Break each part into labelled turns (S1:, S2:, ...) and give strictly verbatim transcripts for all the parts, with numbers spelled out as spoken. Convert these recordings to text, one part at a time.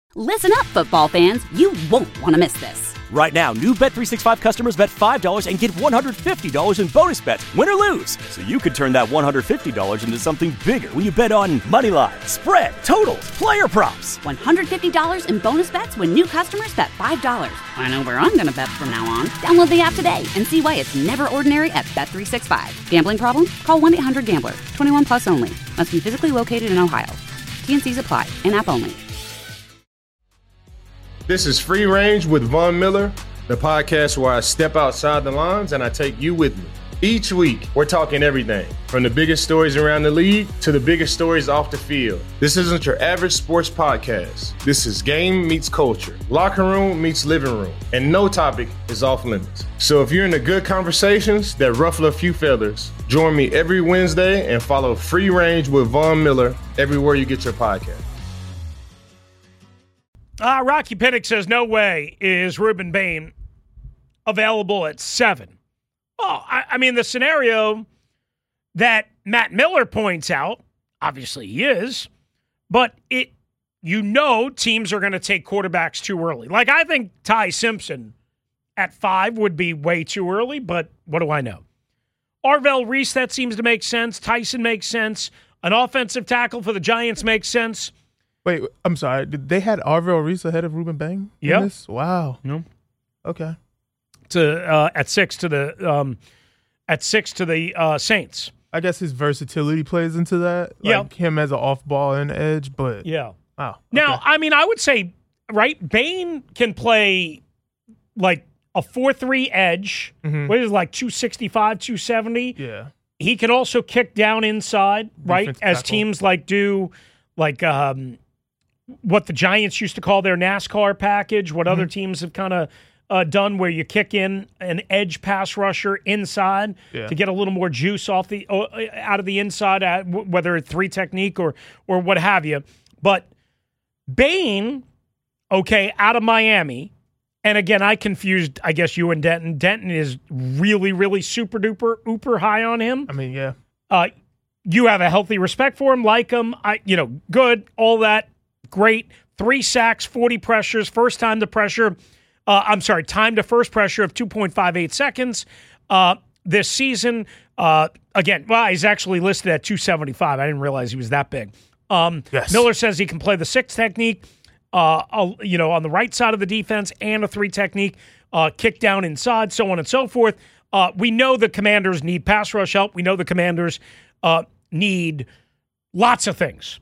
S1: Listen up, football fans. You won't want to miss this.
S2: Right now, new Bet three sixty-five customers bet five dollars and get one hundred fifty dollars in bonus bets, win or lose. So you could turn that one hundred fifty dollars into something bigger when you bet on money line, spread, totals, player props.
S1: one hundred fifty dollars in bonus bets when new customers bet five dollars. I know where I'm going to bet from now on. Download the app today and see why it's never ordinary at Bet three sixty-five. Gambling problem? Call one eight hundred gambler. twenty-one plus only. Must be physically located in Ohio. T N Cs apply. In-app only.
S3: This is Free Range with Von Miller, the podcast where I step outside the lines and I take you with me. Each week, we're talking everything from the biggest stories around the league to the biggest stories off the field. This isn't your average sports podcast. This is game meets culture, locker room meets living room, and no topic is off limits. So if you're into good conversations that ruffle a few feathers, join me every Wednesday and follow Free Range with Von Miller everywhere you get your podcast.
S4: Uh, Rocky Pinnock says, no way is Ruben Bain available at seven. Well, I, I mean, the scenario that Matt Miller points out, obviously he is, but it, you know teams are going to take quarterbacks too early. Like, I think Ty Simpson at five would be way too early, but what do I know? Arvell Reese, that seems to make sense. Tyson makes sense. An offensive tackle for the Giants makes sense.
S5: Wait, I'm sorry. Did they had Arvell Reese ahead of Ruben Bain?
S4: Yeah.
S5: Wow.
S4: No.
S5: Okay.
S4: To uh, at six to the um, at six to the uh, Saints.
S5: I guess his versatility plays into that.
S4: Yeah.
S5: Like him as an off ball and edge, but
S4: yeah.
S5: Wow.
S4: Now,
S5: okay.
S4: I mean, I would say right. Bain can play like a four three edge.
S5: Mm-hmm.
S4: What is it, like two sixty-five, two seventy?
S5: Yeah.
S4: He can also kick down inside, right?
S5: Defense
S4: As
S5: tackle.
S4: teams like do, like um, what the Giants used to call their NASCAR package, what mm-hmm. other teams have kind of uh, done, where you kick in an edge pass rusher inside
S5: yeah.
S4: to get a little more juice off the uh, out of the inside, uh, whether it's three technique or or what have you. But Bain, okay, out of Miami. And again, I confused, I guess, you and Denton. Denton is really, really super duper, uber high on him.
S5: I mean, yeah.
S4: Uh, you have a healthy respect for him, like him. I, you know, good, all that, great. Three sacks, forty pressures, first time to pressure. Uh, I'm sorry, time to first pressure of two point five eight seconds uh, this season. Uh, again, well, he's actually listed at two seventy-five. I didn't realize he was that big. Um,
S5: yes.
S4: Miller says he can play the six technique. Uh, you know, on the right side of the defense, and a three technique, uh, kick down inside, so on and so forth. Uh, we know the Commanders need pass rush help. We know the Commanders uh, need lots of things.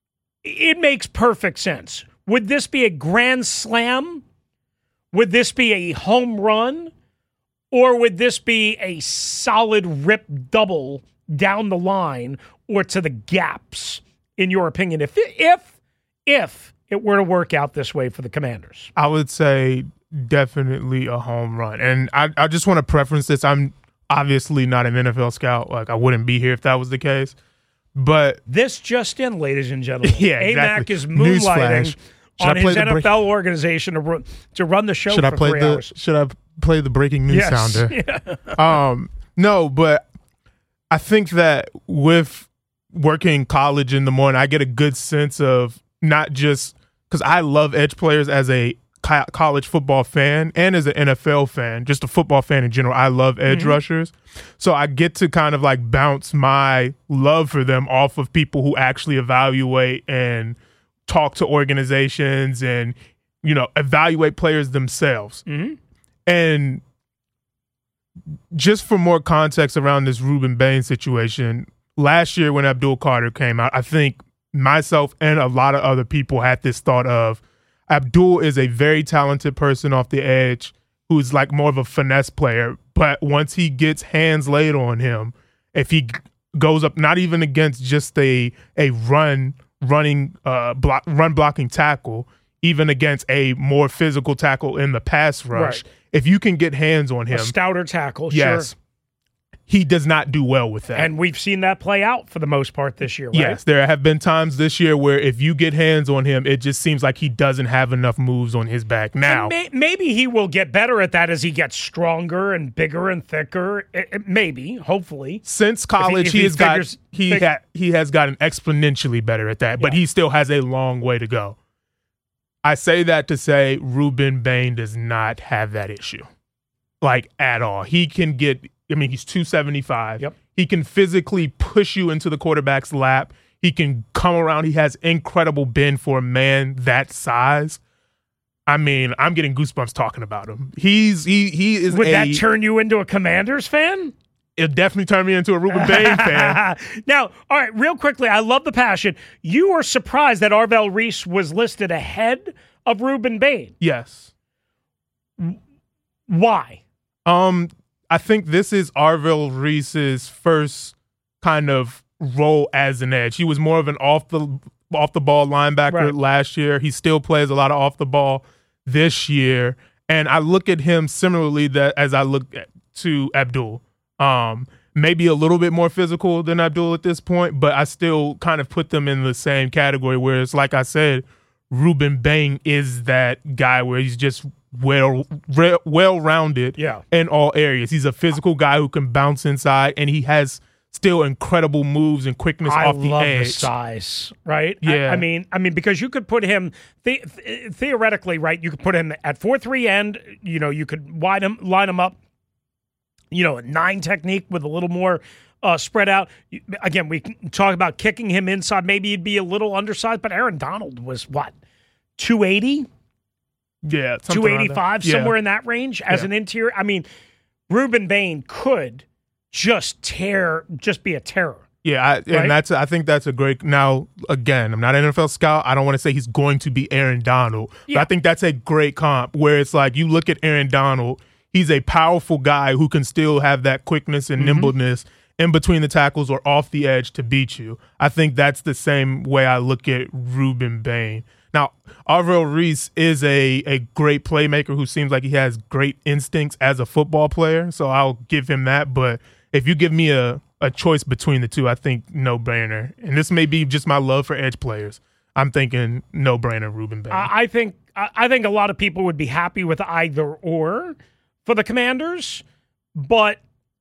S4: It makes perfect sense. Would this be a grand slam? Would this be a home run? Or would this be a solid rip double down the line or to the gaps, in your opinion? If, if, if, it were to work out this way for the Commanders?
S5: I would say definitely a home run. And I, I just want to preference this. I'm obviously not an N F L scout. Like, I wouldn't be here if that was the case. But
S4: this just in, ladies and gentlemen.
S5: Yeah,
S4: A M A C
S5: exactly.
S4: is moonlighting on his N F L
S5: break-
S4: organization to run, to run the show
S5: should
S4: for
S5: I play
S4: three
S5: the,
S4: hours.
S5: Should I play the breaking news
S4: Yes.
S5: sounder?
S4: Yeah.
S5: Um, no, but I think that with working in college in the morning, I get a good sense of not just – because I love edge players as a co- college football fan and as an N F L fan, just a football fan in general. I love edge
S4: Mm-hmm.
S5: rushers. So I get to kind of like bounce my love for them off of people who actually evaluate and talk to organizations and, you know, evaluate players themselves.
S4: Mm-hmm.
S5: And just for more context around this Ruben Bain situation, last year when Abdul Carter came out, I think myself and a lot of other people had this thought of Abdul is a very talented person off the edge who's like more of a finesse player. But once he gets hands laid on him, if he goes up, not even against just a a run running uh block run blocking tackle, even against a more physical tackle in the pass rush,
S4: Right.
S5: if you can get hands on him,
S4: A stouter tackle,
S5: yes,
S4: sure.
S5: he does not do well with that.
S4: And we've seen that play out for the most part this year, right?
S5: Yes, there have been times this year where if you get hands on him, it just seems like he doesn't have enough moves on his back. Now,
S4: May, maybe he will get better at that as he gets stronger and bigger and thicker. It, it, maybe, hopefully.
S5: Since college,
S4: if
S5: he,
S4: he
S5: has got
S4: figures-
S5: he
S4: fig-
S5: ha, he has gotten exponentially better at that, but
S4: Yeah.
S5: he still has a long way to go. I say that to say Ruben Bain does not have that issue, like at all. He can get, I mean, he's two seventy-five.
S4: Yep.
S5: He can physically push you into the quarterback's lap. He can come around. He has incredible bend for a man that size. I mean, I'm getting goosebumps talking about him. He's he he is.
S4: Would
S5: a,
S4: that turn you into a Commanders fan?
S5: It definitely turned me into a Ruben Bain fan.
S4: Now, all right, real quickly, I love the passion. You were surprised that Arvell Reese was listed ahead of Ruben Bain.
S5: Yes.
S4: Why?
S5: Um, I think this is Arvell Reese's first kind of role as an edge. He was more of an off the off the ball linebacker
S4: Right.
S5: last year. He still plays a lot of off the ball this year, and I look at him similarly that as I look at, to Abdul. Um, maybe a little bit more physical than Abdul at this point, but I still kind of put them in the same category. Whereas, like I said, Ruben Bain is that guy where he's just well re- well rounded
S4: Yeah.
S5: in all areas. He's a physical guy who can bounce inside, and he has still incredible moves and quickness
S4: I
S5: off the
S4: love
S5: edge.
S4: the size, right?
S5: Yeah.
S4: I, I mean, I mean, because you could put him the, th- theoretically, right? You could put him at four three end. You know, you could wide him, line him up. You know, a nine technique with a little more uh, spread out. Again, we can talk about kicking him inside. Maybe he'd be a little undersized, but Aaron Donald was what, two eighty,
S5: Yeah,
S4: two eighty-five,
S5: yeah.
S4: somewhere in that range as
S5: Yeah.
S4: an interior. I mean, Ruben Bain could just tear, just be a terror.
S5: Yeah, I, and
S4: Right?
S5: that's I think that's a great. Now, again, I'm not an N F L scout. I don't want to say he's going to be Aaron Donald,
S4: Yeah.
S5: but I think that's a great comp where it's like you look at Aaron Donald. He's a powerful guy who can still have that quickness and
S4: Mm-hmm.
S5: nimbleness in between the tackles or off the edge to beat you. I think that's the same way I look at Ruben Bain. Now, Arvell Reese is a, a great playmaker who seems like he has great instincts as a football player, so I'll give him that. But if you give me a, a choice between the two, I think no-brainer. And this may be just my love for edge players. I'm thinking no-brainer Ruben Bain.
S4: I I think I I think a lot of people would be happy with either or for the Commanders, but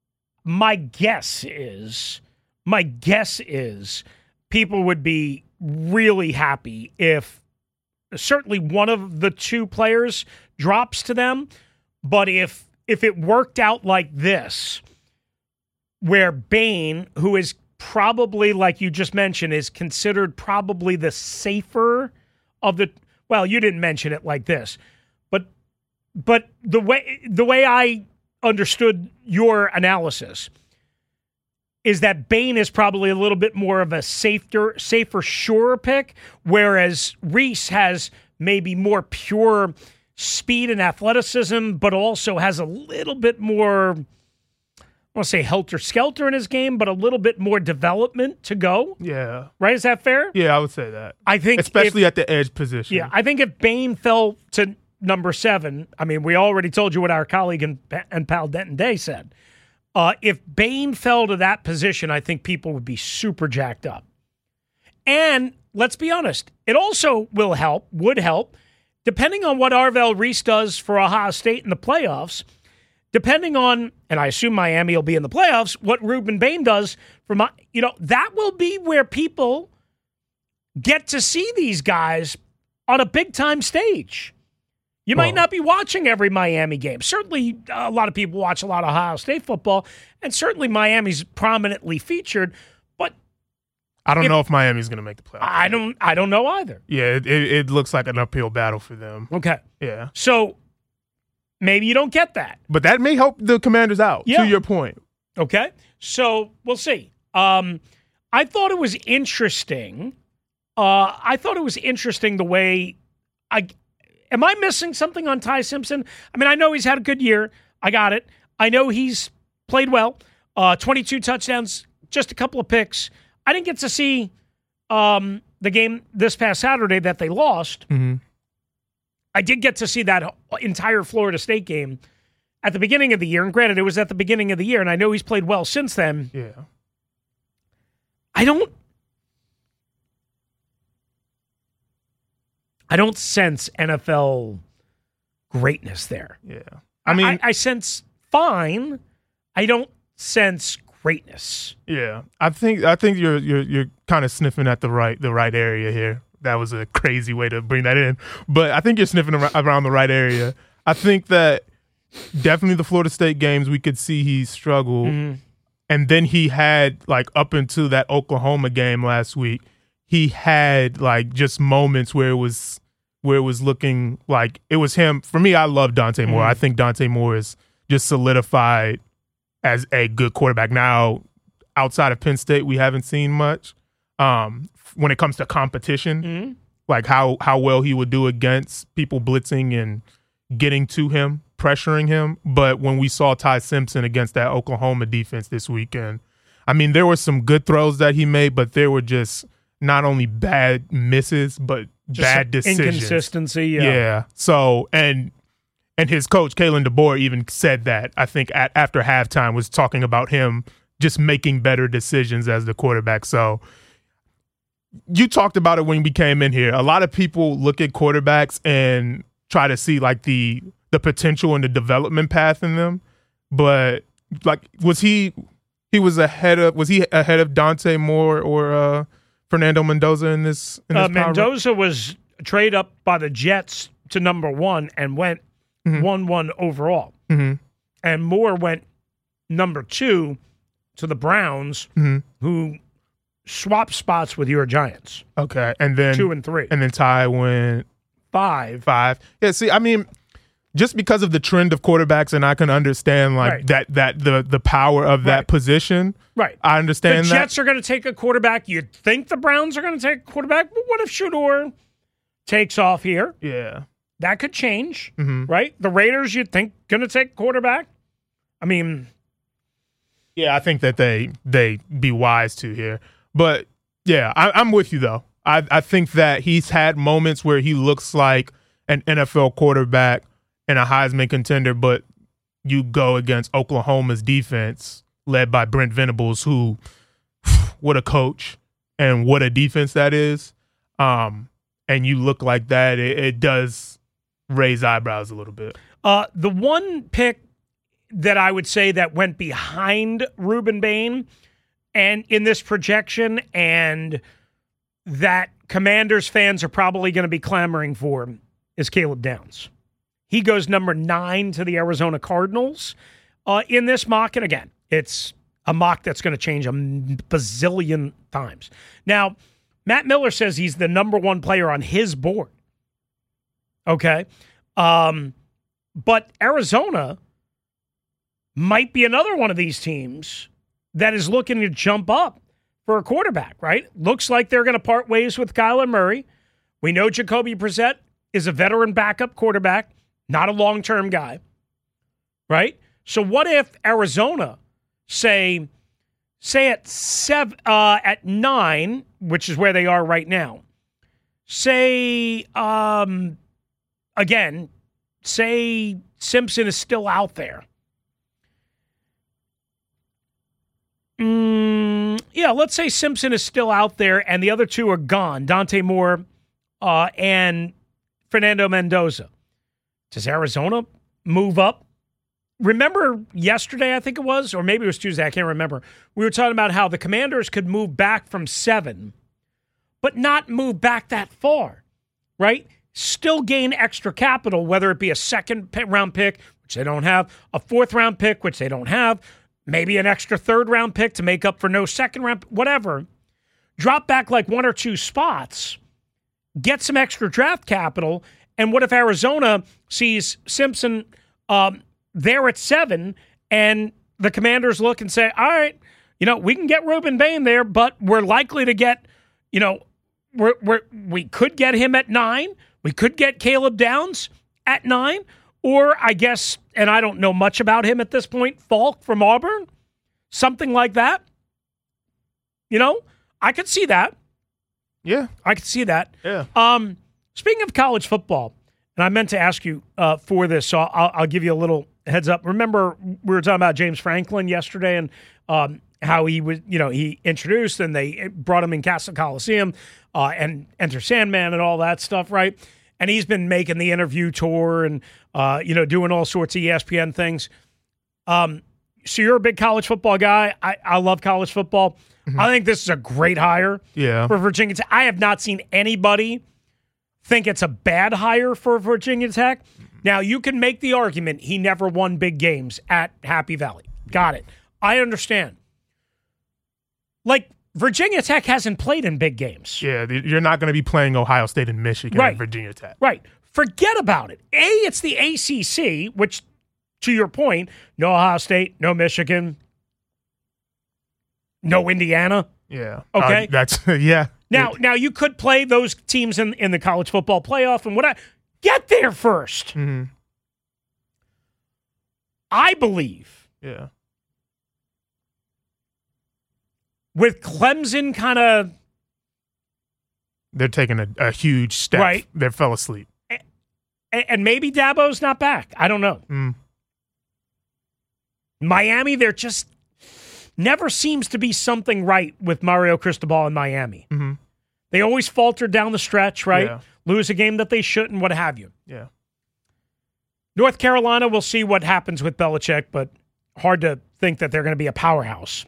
S4: my guess is my guess is people would be really happy if certainly one of the two players drops to them, but if if it worked out like this, where Bain, who is probably, like you just mentioned, is considered probably the safer of the, well, you didn't mention it like this, but but the way the way I understood your analysis is that Bain is probably a little bit more of a safer, safer, surer pick, whereas Reese has maybe more pure speed and athleticism, but also has a little bit more, I want to say helter-skelter in his game, but a little bit more development to go.
S5: yeah.
S4: Right? Is that fair?
S5: Yeah, I would say that.
S4: I think
S5: Especially
S4: if,
S5: at the edge position.
S4: yeah, I think if Bain fell to number seven, I mean, we already told you what our colleague and, and pal Denton Day said. Uh, if Bain fell to that position, I think people would be super jacked up. And let's be honest, it also will help, would help, depending on what Arvell Reese does for Ohio State in the playoffs, depending on, and I assume Miami will be in the playoffs, what Ruben Bain does for my, you know, that will be where people get to see these guys on a big time stage. You might
S5: Well-
S4: not be watching every Miami game. Certainly, a lot of people watch a lot of Ohio State football, and certainly Miami's prominently featured. But
S5: I don't
S4: if-
S5: know if Miami's going to make the playoffs.
S4: I don't, I don't know either.
S5: Yeah, it, it, it looks like an uphill battle for them.
S4: Okay,
S5: Yeah.
S4: so maybe you don't get that.
S5: But that may help the Commanders out,
S4: Yeah.
S5: to your point.
S4: Okay, so we'll see. Um, I thought it was interesting. Uh, I thought it was interesting the way I. Am I missing something on Ty Simpson? I mean, I know he's had a good year. I got it. I know he's played well. Uh, twenty-two touchdowns, just a couple of picks. I didn't get to see um, the game this past Saturday that they lost.
S5: Mm-hmm.
S4: I did get to see that entire Florida State game at the beginning of the year. And granted, it was at the beginning of the year, and I know he's played well since then.
S5: Yeah.
S4: I don't I don't sense N F L greatness there.
S5: Yeah. I mean,
S4: I, I sense fine. I don't sense greatness.
S5: yeah. I think I think you're you're you're kind of sniffing at the right the right area here. that was a crazy way to bring that in. But I think you're sniffing ar- around the right area. I think that definitely the Florida State games, we could see he struggled. Mm-hmm. And then he had, like, up into that Oklahoma game last week, he had, like, just moments where it was where it was looking like it was him. For me, I love Dante Moore. Mm-hmm. I think Dante Moore is just solidified as a good quarterback. Now, outside of Penn State, we haven't seen much um, when it comes to competition, mm-hmm. like how, how well he would do against people blitzing and getting to him, pressuring him. But when we saw Ty Simpson against that Oklahoma defense this weekend, I mean, there were some good throws that he made, but there were just not only bad misses, but just bad decisions.
S4: Inconsistency, yeah.
S5: Yeah. So, and and his coach, Kalen DeBoer, even said that, I think, at, after halftime, was talking about him just making better decisions as the quarterback. So you talked about it when we came in here. A lot of people look at quarterbacks and try to see, like, the the potential and the development path in them. But, like, was he he was ahead of was he ahead of Dante Moore or uh, Fernando Mendoza in this? In this
S4: uh, Mendoza was traded up by the Jets to number one and went mm-hmm. one one overall. Mm-hmm. And Moore went number two to the Browns, mm-hmm. who swapped spots with your Giants.
S5: Okay, and then
S4: two and three,
S5: and then Ty went
S4: five.
S5: Five. Yeah. See, I mean, just because of the trend of quarterbacks, and I can understand like
S4: right.
S5: that that the the power of that
S4: right.
S5: position.
S4: Right.
S5: I understand
S4: the
S5: that.
S4: The Jets are going to take a quarterback. You'd think the Browns are going to take a quarterback, but what if Shedeur takes off here?
S5: Yeah.
S4: That could change,
S5: mm-hmm.
S4: right? The Raiders, you'd think, going to take a quarterback. I mean,
S5: yeah, I think that they they be wise to here, but yeah, I, I'm with you though. I I think that he's had moments where he looks like an N F L quarterback and a Heisman contender, but you go against Oklahoma's defense led by Brent Venables, who what a coach and what a defense that is. Um, and you look like that, it, it does raise eyebrows a little bit.
S4: Uh, the one pick that I would say that went behind Ruben Bain and in this projection, and that Commanders fans are probably going to be clamoring for, is Caleb Downs. He goes number nine to the Arizona Cardinals uh, in this mock. And again, it's a mock that's going to change a bazillion times. Now, Matt Miller says he's the number one player on his board. Okay. Um, but Arizona might be another one of these teams that is looking to jump up for a quarterback, right? Looks like they're going to part ways with Kyler Murray. We know Jacoby Brissett is a veteran backup quarterback, not a long-term guy, right? So what if Arizona, say, say at seven, uh, at nine, which is where they are right now, say, um, again, say Simpson is still out there. Mm, yeah, let's say Simpson is still out there and the other two are gone, Dante Moore uh, and Fernando Mendoza. Does Arizona move up? Remember yesterday, I think it was, or maybe it was Tuesday, I can't remember. We were talking about how the Commanders could move back from seven, but not move back that far, right? Still gain extra capital, whether it be a second-round pick, which they don't have, a fourth-round pick, which they don't have, maybe an extra third-round pick to make up for no second-round, whatever. Drop back like one or two spots, get some extra draft capital, and what if Arizona sees Simpson um, there at seven, and the Commanders look and say, all right, you know, we can get Ruben Bain there, but we're likely to get, you know, we're, we're, we could get him at nine. We could get Caleb Downs at nine. Or I guess, and I don't know much about him at this point, Falk from Auburn, something like that. You know, I could see that.
S5: Yeah.
S4: I could see that.
S5: Yeah.
S4: Um, speaking of college football, and I meant to ask you uh, for this, so I'll, I'll give you a little heads up. Remember, we were talking about James Franklin yesterday and um, how he was, you know, he introduced and they brought him in Castle Coliseum uh, and Enter Sandman and all that stuff, right? And he's been making the interview tour and, uh, you know, doing all sorts of E S P N things. Um, so you're a big college football guy. I, I love college football. Mm-hmm. I think this is a great hire
S5: yeah.
S4: for Virginia Tech. I have not seen anybody think it's a bad hire for Virginia Tech. Now, you can make the argument he never won big games at Happy Valley. Got it. I understand. Like, Virginia Tech hasn't played in big games.
S5: Yeah, you're not going to be playing Ohio State and Michigan
S4: right.
S5: at Virginia Tech.
S4: Right. Forget about it. A, it's the A C C, which, to your point, no Ohio State, no Michigan, no Indiana.
S5: Yeah.
S4: Okay.
S5: Uh, that's yeah.
S4: Now, now you could play those teams in, in the college football playoff and what I get there first.
S5: Mm-hmm.
S4: I believe.
S5: Yeah.
S4: With Clemson kind of,
S5: they're taking a, a huge step.
S4: Right.
S5: They fell asleep.
S4: And, and maybe Dabo's not back. I don't know.
S5: Mm.
S4: Miami, there just never seems to be something right with Mario Cristobal in Miami.
S5: Mm-hmm.
S4: They always falter down the stretch, right?
S5: Yeah.
S4: Lose a game that they shouldn't, what have you.
S5: Yeah.
S4: North Carolina, we'll see what happens with Belichick, but hard to think that they're going to be a powerhouse.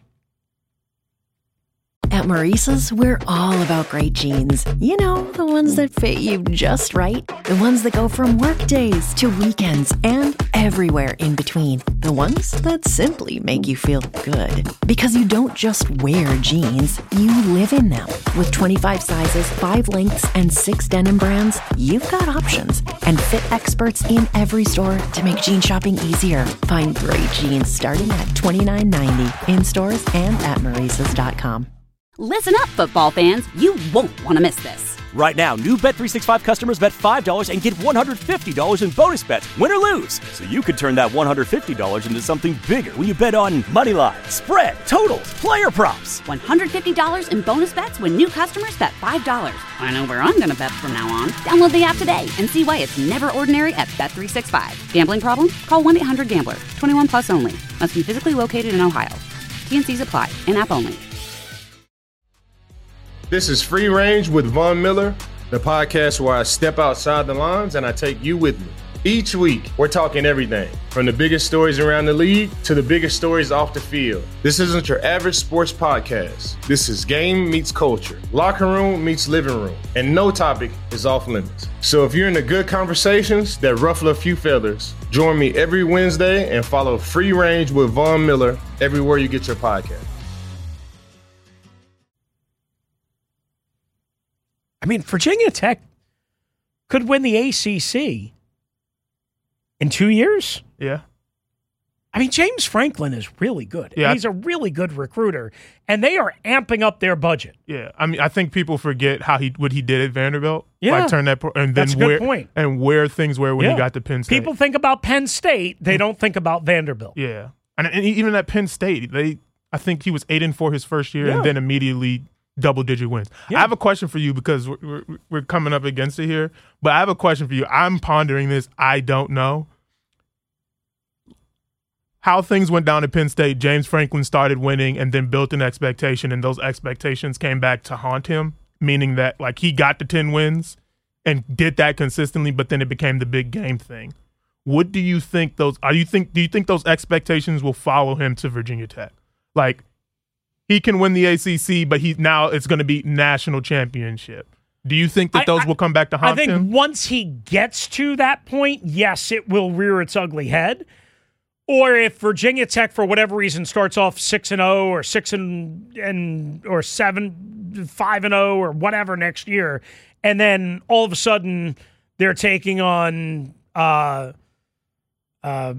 S6: At Maurice's, we're all about great jeans. You know, the ones that fit you just right. The ones that go from work days to weekends and everywhere in between. The ones that simply make you feel good. Because you don't just wear jeans, you live in them. With twenty-five sizes, five lengths, and six denim brands, you've got options. And fit experts in every store to make jean shopping easier. Find great jeans starting at twenty-nine ninety in stores and at Maurices dot com.
S1: Listen up, football fans. You won't want to miss this.
S2: Right now, new Bet three sixty-five customers bet five dollars and get one hundred fifty dollars in bonus bets, win or lose. So you could turn that one hundred fifty dollars into something bigger when you bet on money line, spread, totals, player props.
S1: one hundred fifty dollars in bonus bets when new customers bet five dollars. I know where I'm going to bet from now on. Download the app today and see why it's never ordinary at Bet three sixty-five. Gambling problem? Call one eight hundred gambler. twenty-one plus only. Must be physically located in Ohio. T and C's apply. In-app only.
S3: This is Free Range with Von Miller, the podcast where I step outside the lines and I take you with me. Each week, we're talking everything from the biggest stories around the league to the biggest stories off the field. This isn't your average sports podcast. This is game meets culture, locker room meets living room, and no topic is off limits. So if you're into good conversations that ruffle a few feathers, join me every Wednesday and follow Free Range with Von Miller everywhere you get your podcast.
S4: I mean, Virginia Tech could win the A C C in two years.
S5: Yeah.
S4: I mean, James Franklin is really good.
S5: Yeah.
S4: He's a really good recruiter, and they are amping up their budget.
S5: Yeah. I mean, I think people forget how he what he did at Vanderbilt.
S4: Yeah.
S5: Like turn that pro- and then
S4: That's a good
S5: where
S4: point.
S5: and where things were when
S4: Yeah.
S5: he got to Penn State.
S4: People think about Penn State, they don't think about Vanderbilt.
S5: Yeah. And, and even at Penn State, they I think he was eight and four his first year,
S4: Yeah.
S5: and then immediately double-digit wins.
S4: Yeah.
S5: I have a question for you because we're, we're, we're coming up against it here, but I have a question for you. I'm pondering this. I don't know. How things went down at Penn State, James Franklin started winning and then built an expectation, and those expectations came back to haunt him, meaning that like he got the ten wins and did that consistently, but then it became the big game thing. What do you think those are you think do you think those expectations will follow him to Virginia Tech? Like he can win the A C C, but he now it's going to be national championship. Do you think that
S4: I-
S5: those
S4: I-
S5: will come back to haunt
S4: I think
S5: him?
S4: once he gets to that point, yes, it will rear its ugly head. Or if Virginia Tech, for whatever reason, starts off six and zero, or six and and or seven, five and zero, or whatever next year, and then all of a sudden they're taking on, uh, uh,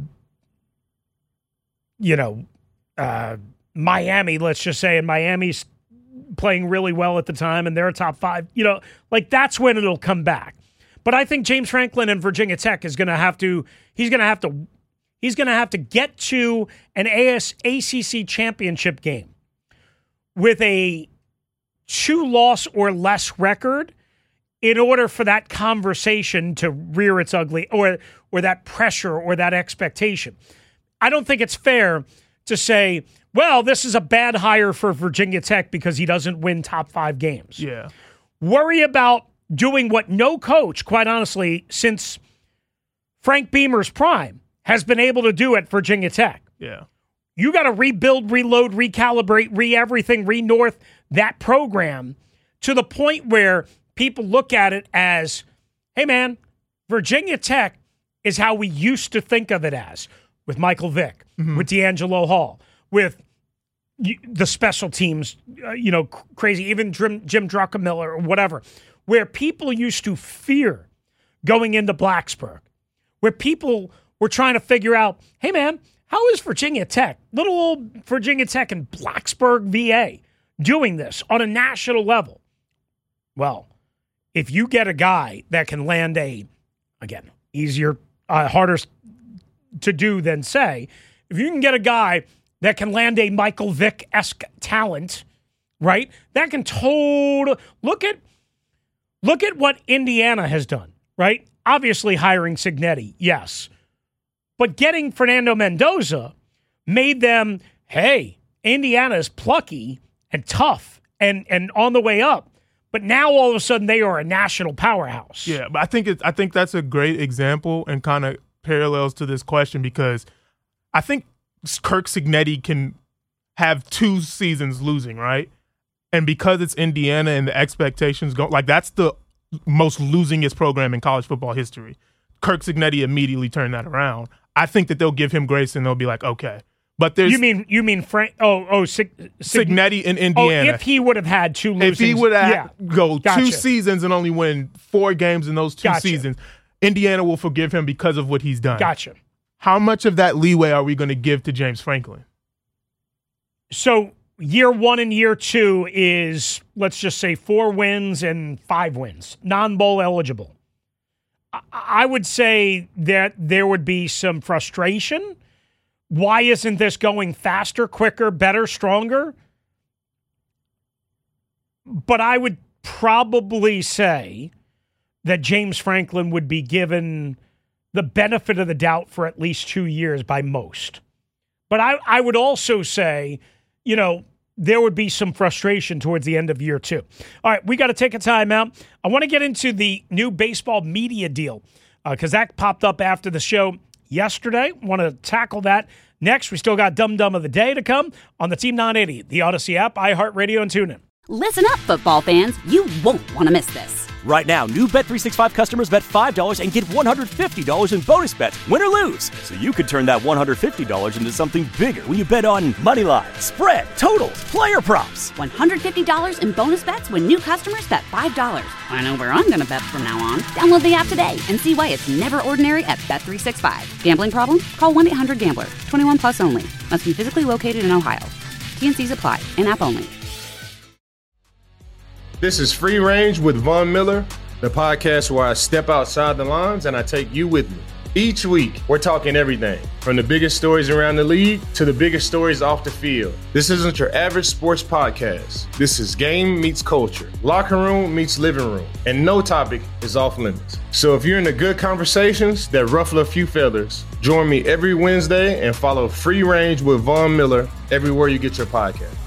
S4: you know, uh, Miami. Let's just say, and Miami's playing really well at the time, and they're a top five. You know, like that's when it'll come back. But I think James Franklin and Virginia Tech is going to have to. He's going to have to. He's going to have to get to an A C C championship game with a two-loss or less record in order for that conversation to rear its ugly, or or that pressure or that expectation. I don't think it's fair to say, well, this is a bad hire for Virginia Tech because he doesn't win top five games.
S5: Yeah.
S4: Worry about doing what no coach, quite honestly, since Frank Beamer's prime, has been able to do at Virginia Tech.
S5: Yeah.
S4: You got to rebuild, reload, recalibrate, re-everything, re-north that program to the point where people look at it as, hey, man, Virginia Tech is how we used to think of it as, with Michael Vick, mm-hmm. with D'Angelo Hall, with the special teams, uh, you know, crazy, even Jim, Jim Druckenmiller or whatever, where people used to fear going into Blacksburg, where people were trying to figure out, hey, man, how is Virginia Tech, little old Virginia Tech in Blacksburg, V A, doing this on a national level? Well, if you get a guy that can land a, again, easier, uh, harder to do than say, if you can get a guy that can land a Michael Vick-esque talent, right? That can total look at look at what Indiana has done, right? Obviously hiring Cignetti, yes. But getting Fernando Mendoza made them, hey, Indiana is plucky and tough and, and on the way up. But now all of a sudden they are a national powerhouse.
S5: Yeah, but I think it's, I think that's a great example and kind of parallels to this question, because I think Kirk Cignetti can have two seasons losing, right? And because it's Indiana and the expectations go, like that's the most losingest program in college football history. Kirk Cignetti immediately turned that around. I think that they'll give him grace and they'll be like, okay. But there's
S4: you mean you mean Frank? Oh oh, Sig, Sig,
S5: Cignetti in Indiana.
S4: Oh, if he would have had two losings,
S5: if he would have
S4: yeah.
S5: go
S4: gotcha.
S5: two seasons and only win four games in those two
S4: gotcha.
S5: seasons, Indiana will forgive him because of what he's done.
S4: Gotcha.
S5: How much of that leeway are we going to give to James Franklin?
S4: So year one and year two is, let's just say, four wins and five wins, non-bowl eligible. I, I would say that there would be some frustration. Why isn't this going faster, quicker, better, stronger? But I would probably say that James Franklin would be given the benefit of the doubt for at least two years by most. But I, I would also say, you know, there would be some frustration towards the end of year two. All right, we got to take a time out. I want to get into the new baseball media deal because uh, that popped up after the show yesterday. Want to tackle that next. We still got Dum Dum of the Day to come on the Team nine eighty, the Odyssey app, iHeartRadio, and TuneIn.
S1: Listen up, football fans. You won't want to miss this.
S2: Right now, new Bet three sixty-five customers bet five dollars and get one hundred fifty dollars in bonus bets, win or lose. So you could turn that one hundred fifty dollars into something bigger when you bet on money line, spread, totals, player props.
S1: one hundred fifty dollars in bonus bets when new customers bet five dollars. I know where I'm going to bet from now on. Download the app today and see why it's never ordinary at Bet three sixty-five. Gambling problem? Call one eight hundred gambler. twenty-one plus only. Must be physically located in Ohio. T N Cs apply. In-app only.
S3: This is Free Range with Von Miller, the podcast where I step outside the lines and I take you with me. Each week, we're talking everything from the biggest stories around the league to the biggest stories off the field. This isn't your average sports podcast. This is game meets culture, locker room meets living room, and no topic is off limits. So if you're into good conversations that ruffle a few feathers, join me every Wednesday and follow Free Range with Von Miller everywhere you get your podcast.